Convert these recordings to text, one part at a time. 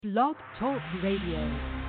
Blog Talk Radio.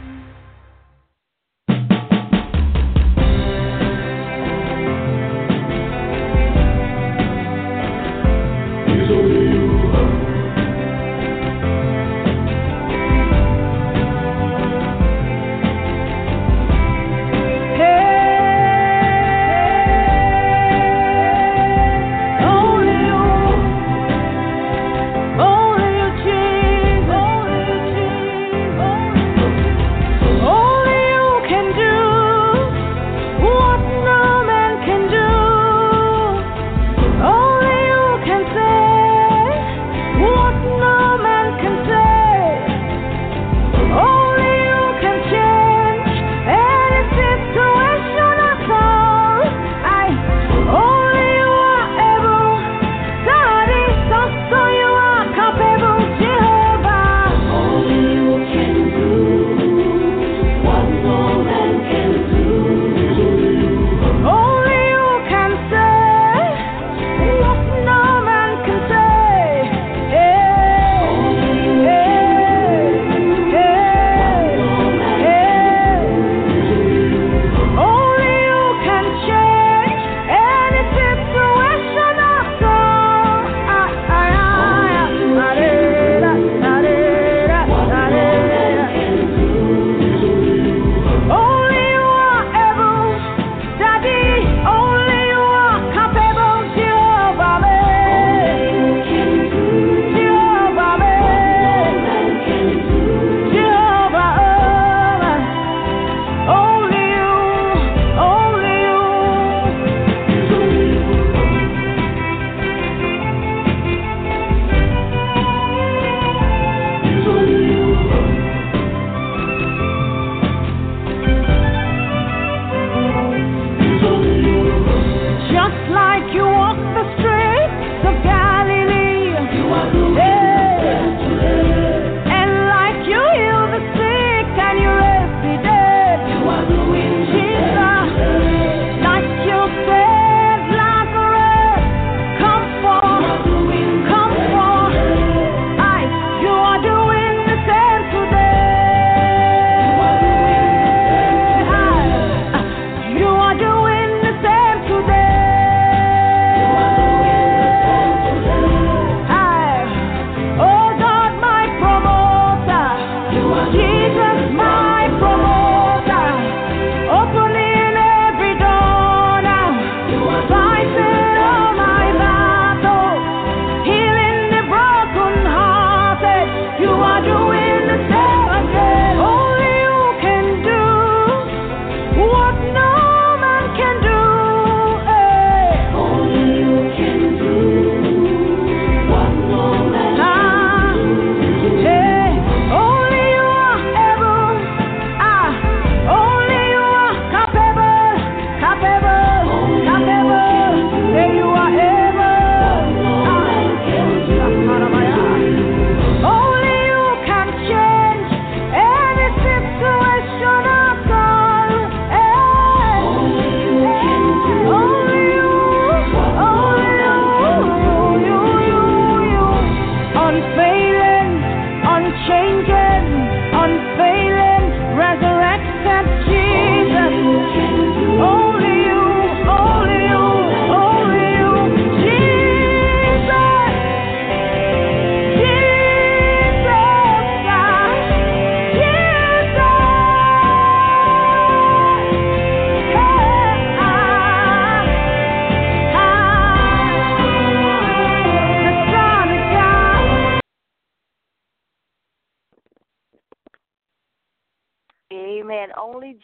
Amen.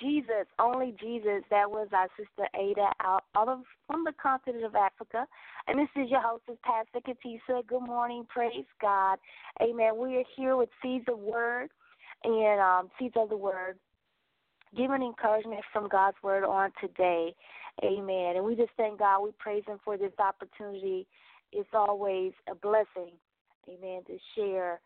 Only Jesus. That was our sister Ada from the continent of Africa. And this is your hostess, Pastor Katisa. Good morning. Praise God. Amen. We are here with Seeds of Word and Seeds of the Word, giving encouragement from God's Word on today. Amen. And we just thank God. We praise Him for this opportunity. It's always a blessing, amen, to share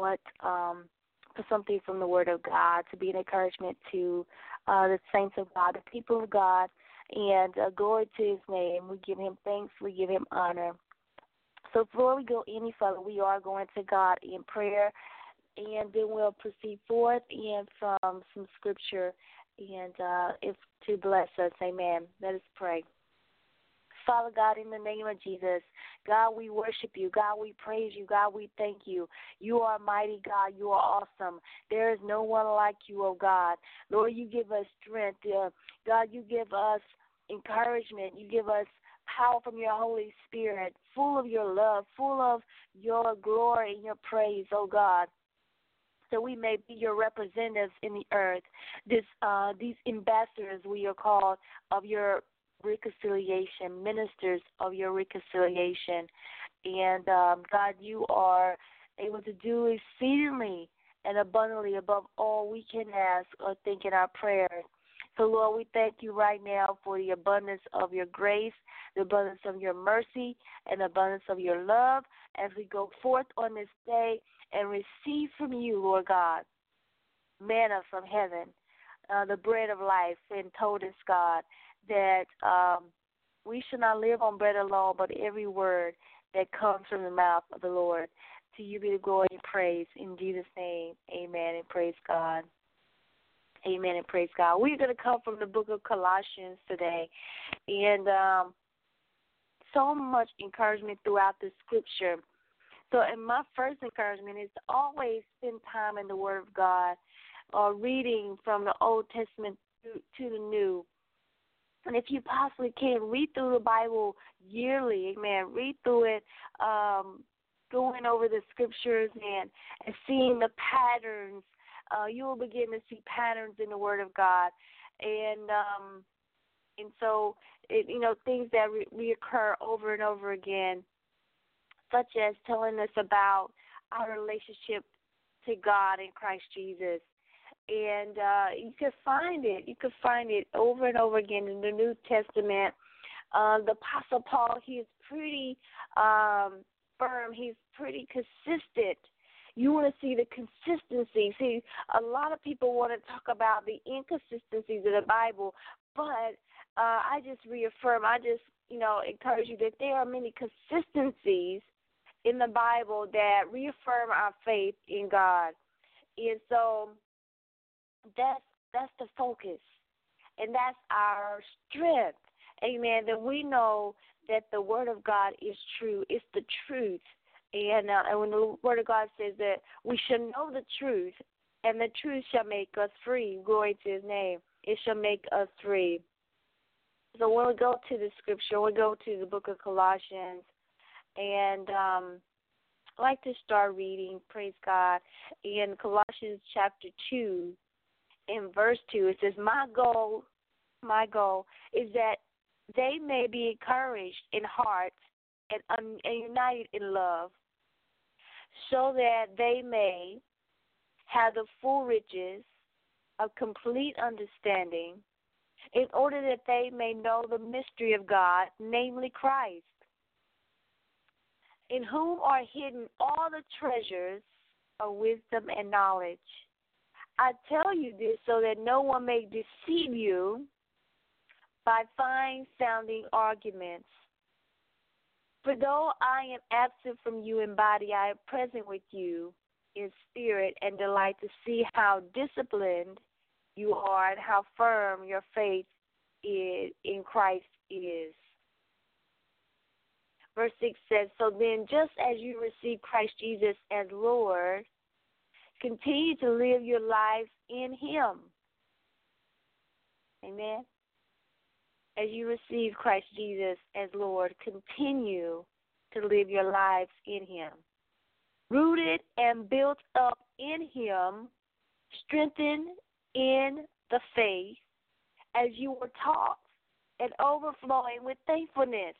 something from the Word of God, to be an encouragement to the saints of God, the people of God, and glory to His name. We give Him thanks. We give Him honor. So before we go any further, we are going to God in prayer. and then we'll proceed forth and from some scripture and if to bless us. Amen. Let us pray. Father God, in the name of Jesus, God, we worship you. God, we praise you. God, we thank you. You are mighty, God. You are awesome. There is no one like you, oh God. Lord, you give us strength. God, you give us encouragement. You give us power from your Holy Spirit, full of your love, full of your glory and your praise, oh God, so we may be your representatives in the earth. These ambassadors, we are called, of your reconciliation, ministers of your reconciliation. And, God, you are able to do exceedingly and abundantly above all we can ask or think in our prayers. So, Lord, we thank you right now for the abundance of your grace, the abundance of your mercy, and the abundance of your love as we go forth on this day and receive from you, Lord God, manna from heaven, the bread of life, and told us, God, that we should not live on bread alone, but every word that comes from the mouth of the Lord. To you be the glory and praise. In Jesus' name, amen, and praise God. Amen and praise God. We're going to come from the book of Colossians today, and so much encouragement throughout the scripture. So, and my first encouragement is to always spend time in the Word of God, reading from the Old Testament to the New. And if you possibly can, read through the Bible yearly, amen. Read through it, going over the scriptures and seeing the patterns. You will begin to see patterns in the Word of God, and so things that reoccur over and over again, such as telling us about our relationship to God in Christ Jesus, and you can find it. You can find it over and over again in the New Testament. The Apostle Paul, he is pretty firm. He's pretty consistent. You want to see the consistency. See, a lot of people want to talk about the inconsistencies of the Bible, but I just reaffirm, encourage you that there are many consistencies in the Bible that reaffirm our faith in God. And so that's the focus, and that's our strength. Amen, that we know that the Word of God is true. It's the truth. And when the Word of God says that we shall know the truth, and the truth shall make us free, glory to his name, it shall make us free. So when we go to the scripture, we go to the book of Colossians, and I'd like to start reading, praise God, in Colossians chapter 2, in verse 2, it says, my goal is that they may be encouraged in heart and united in love, so that they may have the full riches of complete understanding, in order that they may know the mystery of God, namely Christ, in whom are hidden all the treasures of wisdom and knowledge. I tell you this so that no one may deceive you by fine-sounding arguments. For though I am absent from you in body, I am present with you in spirit, and delight to see how disciplined you are and how firm your faith in Christ is. Verse 6 says, so then, just as you receive Christ Jesus as Lord, continue to live your lives in him. Amen. As you receive Christ Jesus as Lord, continue to live your lives in him. Rooted and built up in him, strengthened in the faith, as you were taught, and overflowing with thankfulness.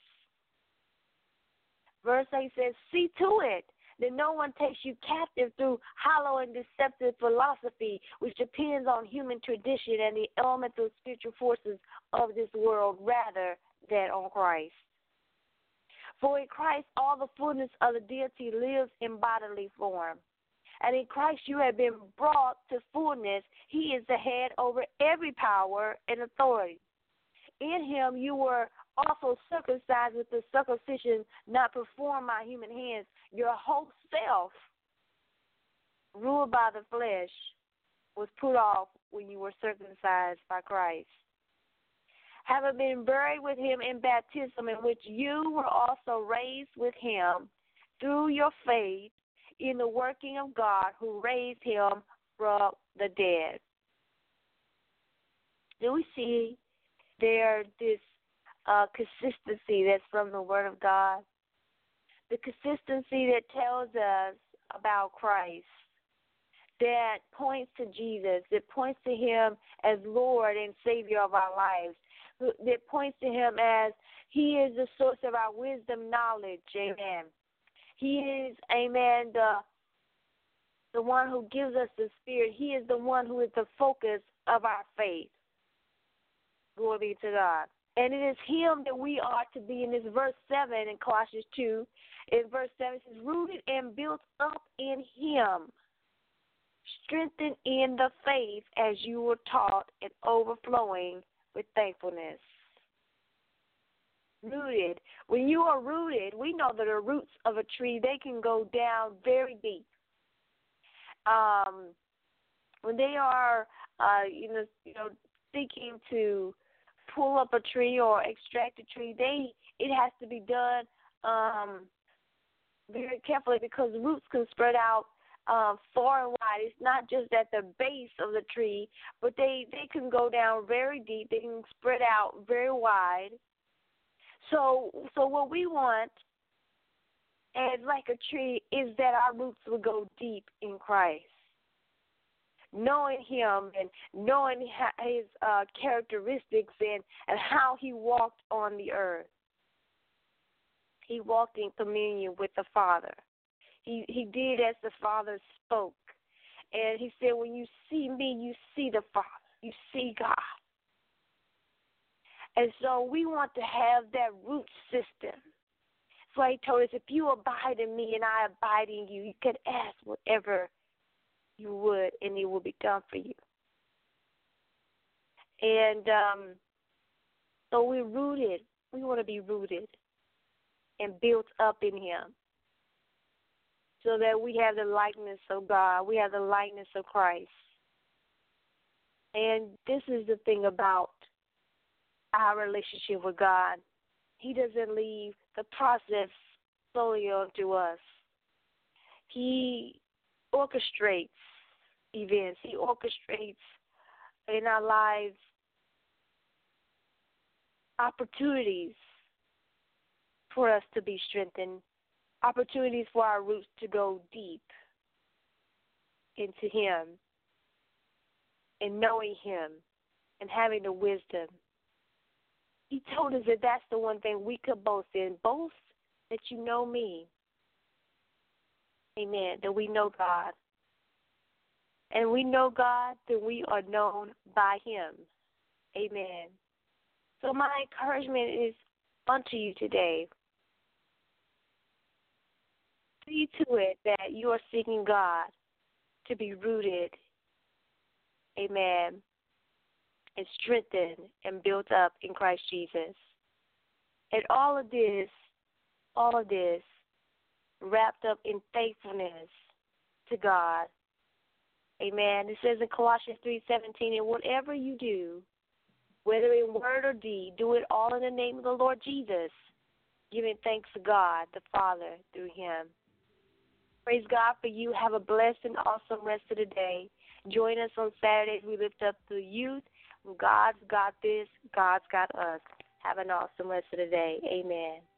Verse 8 says, see to it that no one takes you captive through hollow and deceptive philosophy, which depends on human tradition and the elemental spiritual forces of this world rather than on Christ. For in Christ all the fullness of the deity lives in bodily form. And in Christ you have been brought to fullness. He is the head over every power and authority. In him you were also circumcised with the circumcision not performed by human hands, your whole self, ruled by the flesh was put off when you were circumcised by Christ. Having been buried with him in baptism, in which you were also raised with him through your faith in the working of God who raised him from the dead. Do we see there this consistency that's from the Word of God? The consistency that tells us about Christ, that points to Jesus, that points to him as Lord and Savior of our lives, that points to him as he is the source of our wisdom, knowledge, amen. He is, amen, the one who gives us the Spirit. He is the one who is the focus of our faith. Glory be to God. And it is him that we are to be in this verse 7 in Colossians 2. In verse 7 it says, rooted and built up in him, strengthened in the faith as you were taught, and overflowing with thankfulness. Rooted. When you are rooted, we know that the roots of a tree, they can go down very deep. When they are, seeking to pull up a tree or extract a tree, it has to be done very carefully, because roots can spread out far and wide. It's not just at the base of the tree, but they can go down very deep. They can spread out very wide. So what we want, as like a tree, is that our roots will go deep in Christ, knowing him and knowing his characteristics and how he walked on the earth. He walked in communion with the Father. He did as the Father spoke. And he said, when you see me, you see the Father. You see God. And so we want to have that root system. That's why he told us, if you abide in me and I abide in you, you can ask whatever you would, and it will be done for you. And so we're rooted. We want to be rooted and built up in him, so that we have the likeness of God. We have the likeness of Christ. And this is the thing about our relationship with God. He doesn't leave the process solely onto us. He orchestrates events. He orchestrates in our lives opportunities for us to be strengthened, opportunities for our roots to go deep into him and knowing him and having the wisdom. He told us that that's the one thing we could boast in. Boast that you know me. Amen. That we know God. And we know God, that we are known by him. Amen. So my encouragement is unto you today. See to it that you are seeking God to be rooted, amen, and strengthened and built up in Christ Jesus. And all of this wrapped up in faithfulness to God. Amen. It says in Colossians 3:17, and whatever you do, whether in word or deed, do it all in the name of the Lord Jesus, giving thanks to God the Father through him. Praise God for you. Have a blessed and awesome rest of the day. Join us on Saturdays. We lift up the youth. God's got this. God's got us. Have an awesome rest of the day. Amen.